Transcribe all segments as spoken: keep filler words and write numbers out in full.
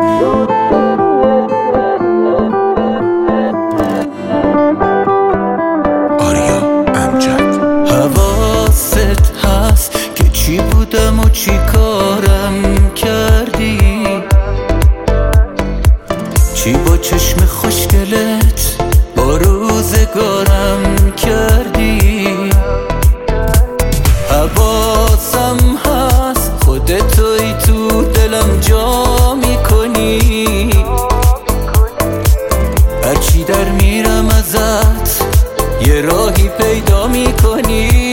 بودم و چی کارم کردی، چی با چشم خوشگلت با روزگارم کردی. حواسم هست خودتوی تو دلم جا میکنی، هرچی در میرم ازت یه راهی پیدا میکنی.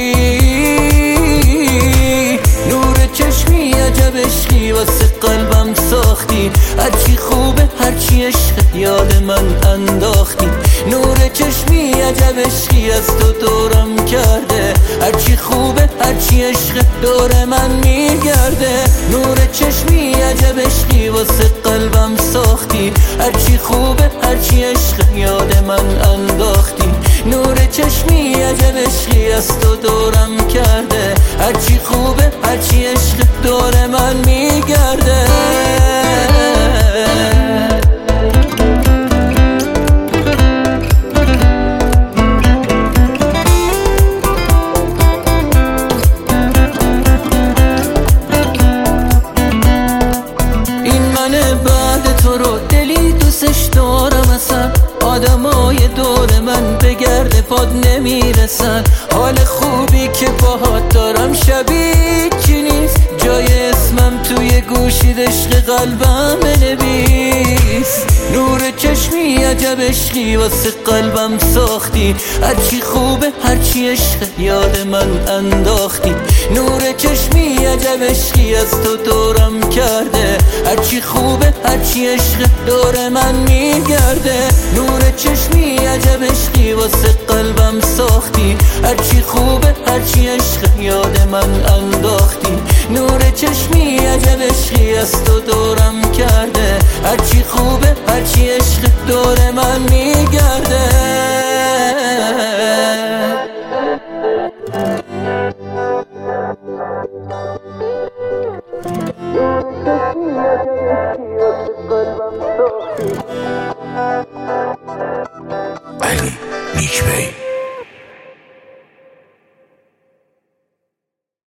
عشقی واسه قلبم ساختی، هرچی خوبه هرچی عشق یاد من انداختی. نور چشمی عجب عشقی از تو دورم کرده، هرچی خوبه هرچی عشق دور من میگرده. نور چشمی عجب عشقی واسه قلبم ساختی، هرچی خوبه هرچی عشق یاد من انداختی. نور چشمی عجب عشقی از تو دورم کرده، هرچی خوبه هرچی عشق دور من میگرده. این من بعد تو رو دلی دوستش دارم، اصلا آدمای دور من به گرد پاد نمیرسن. حال خوبی که باهات دارم شبیه چی نیست، جای اسمم توی گوشی عشق قلبم بنویس. نور چشمی عجب عشقی واسه قلبم ساختی، هرچی خوبه هرچی عشق یاد من انداختی. نور چشمی عجب عشقی از تو دورم کرده، هرچی خوبه هرچی عشق دور من میگرده. نور چشمی عجب عشقی واسه قلبم ساختی، هرچی خوبه هرچی عشق یاد من انداختی. نور چشمی عجب عشقی از تو دورم